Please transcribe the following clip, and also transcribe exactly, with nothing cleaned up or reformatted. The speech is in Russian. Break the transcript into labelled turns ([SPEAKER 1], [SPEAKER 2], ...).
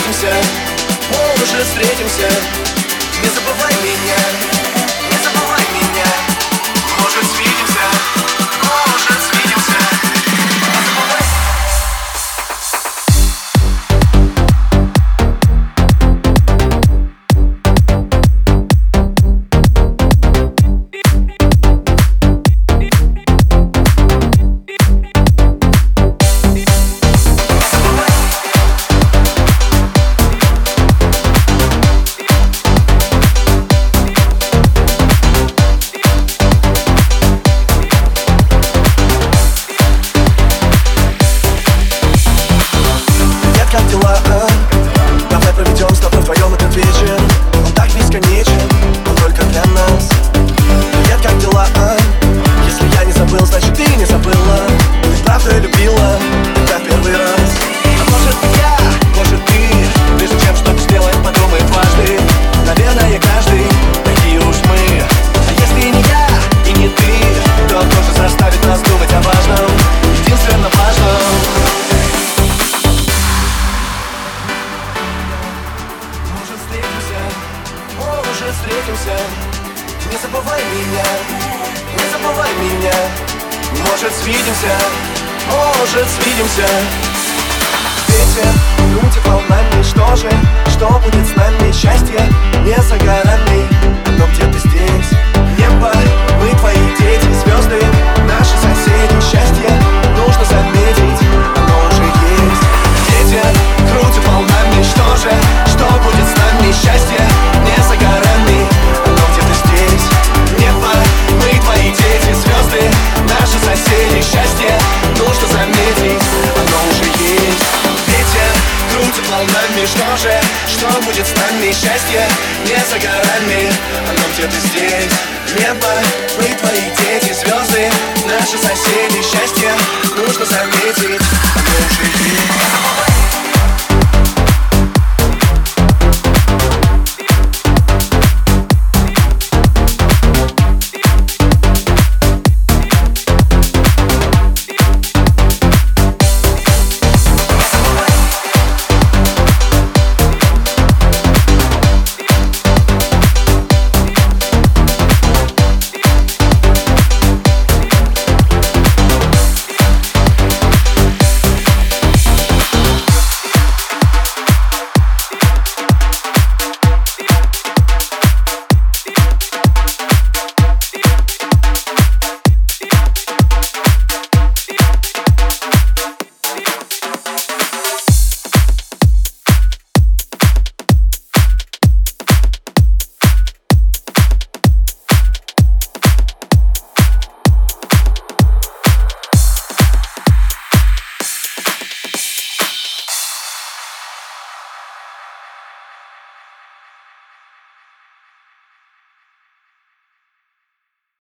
[SPEAKER 1] встретимся, может встретимся. Не забывай меня, не забывай меня. Может свидимся, может свидимся. Не забывай. Давай проведем с тобой вдвоем этот вечер. Он так бесконечен, он только для нас. Привет, как дела, а? Если я не забыл, значит ты не забыла. Ты правда любила, это в первый раз. А может я, может ты, прежде чем что-то сделать, подумай дважды. Наверное, каждый, такие уж мы. А если не я и не ты, то тоже заставит нас думать о важном, единственно важном. Может встретимся, не забывай меня, не забывай меня. Может свидимся, может свидимся. Ветер, люди волнами, что же, что будет с нами? Счастье не за горами, но где-то здесь небо, мы твои дети, звезды, наши соседи. Счастье нужно заметить, оно уже есть. Ветер, крутит волнами, что же, что будет с нами? Счастье не за горами, оно где-то здесь. Небо, мы твои дети, звезды, наши соседи. Счастье нужно заметить, оно уже есть. Ветер крутит волнами, что же, что будет с нами? Счастье не за горами, оно где-то здесь. Небо, мы твои дети, звезды, наши соседи. Счастье нужно заметить.